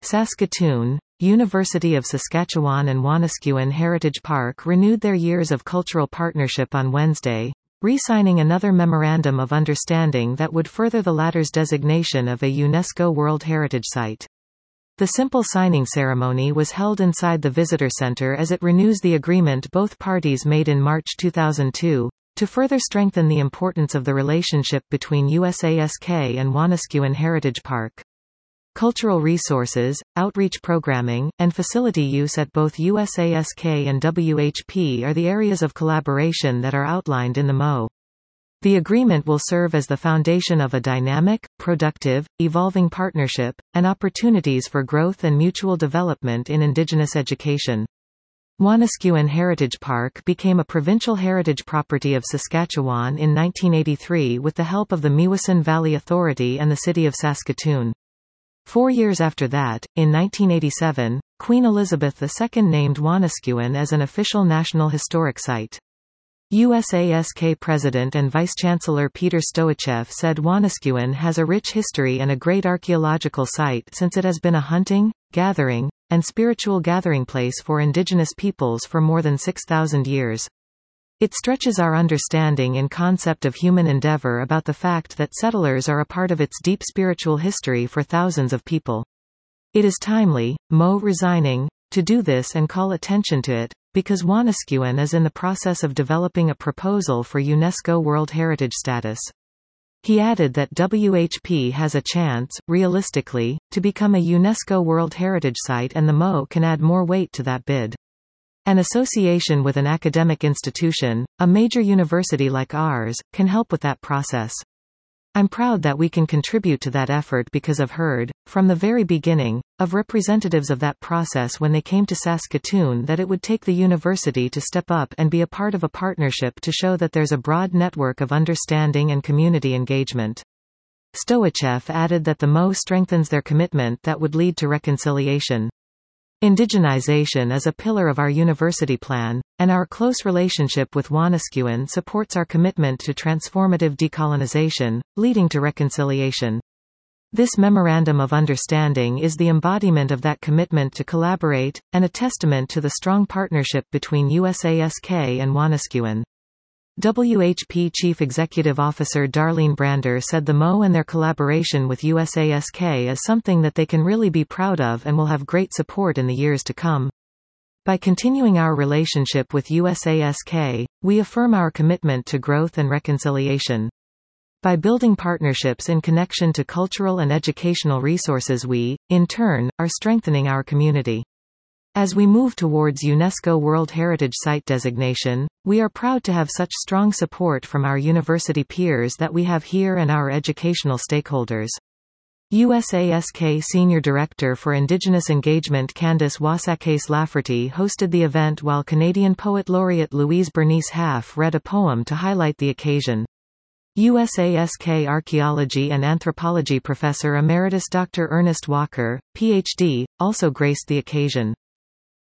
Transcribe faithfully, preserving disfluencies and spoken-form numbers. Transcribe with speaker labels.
Speaker 1: Saskatoon, University of Saskatchewan and Waniskuin Heritage Park renewed their years of cultural partnership on Wednesday, re-signing another Memorandum of Understanding that would further the latter's designation of a UNESCO World Heritage Site. The simple signing ceremony was held inside the Visitor Center as it renews the agreement both parties made in March two thousand two, to further strengthen the importance of the relationship between U S A S K and Waniskuin Heritage Park. Cultural resources, outreach programming, and facility use at both U S A S K and W H P are the areas of collaboration that are outlined in the M O. The agreement will serve as the foundation of a dynamic, productive, evolving partnership, and opportunities for growth and mutual development in Indigenous education. Waniskuin Heritage Park became a provincial heritage property of Saskatchewan in nineteen eighty-three with the help of the Meewasin Valley Authority and the City of Saskatoon. Four years after that, in nineteen eighty-seven, Queen Elizabeth the Second named Waniskuin as an official National Historic Site. U S A S K President and Vice-Chancellor Peter Stoichev said Waniskuin has a rich history and a great archaeological site since it has been a hunting, gathering, and spiritual gathering place for Indigenous peoples for more than six thousand years. It stretches our understanding in concept of human endeavor about the fact that settlers are a part of its deep spiritual history for thousands of people. It is timely, M O resigning, to do this and call attention to it, because Waniskuin is in the process of developing a proposal for UNESCO World Heritage status. He added that W H P has a chance, realistically, to become a UNESCO World Heritage Site and the M O can add more weight to that bid. An association with an academic institution, a major university like ours, can help with that process. I'm proud that we can contribute to that effort because I've heard, from the very beginning, of representatives of that process when they came to Saskatoon that it would take the university to step up and be a part of a partnership to show that there's a broad network of understanding and community engagement. Stoichev added that the M O strengthens their commitment that would lead to reconciliation. Indigenization is a pillar of our university plan, and our close relationship with Waniskuin supports our commitment to transformative decolonization, leading to reconciliation. This Memorandum of Understanding is the embodiment of that commitment to collaborate, and a testament to the strong partnership between U S A S K and Waniskuin. W H P Chief Executive Officer Darlene Brander said the M O and their collaboration with U S A S K is something that they can really be proud of and will have great support in the years to come. By continuing our relationship with U S A S K, we affirm our commitment to growth and reconciliation. By building partnerships in connection to cultural and educational resources we, in turn, are strengthening our community. As we move towards UNESCO World Heritage Site designation, we are proud to have such strong support from our university peers that we have here and our educational stakeholders. U S A S K Senior Director for Indigenous Engagement Candice Wasakase Lafferty hosted the event while Canadian Poet Laureate Louise Bernice Half read a poem to highlight the occasion. U S A S K Archaeology and Anthropology Professor Emeritus Doctor Ernest Walker, P H D, also graced the occasion.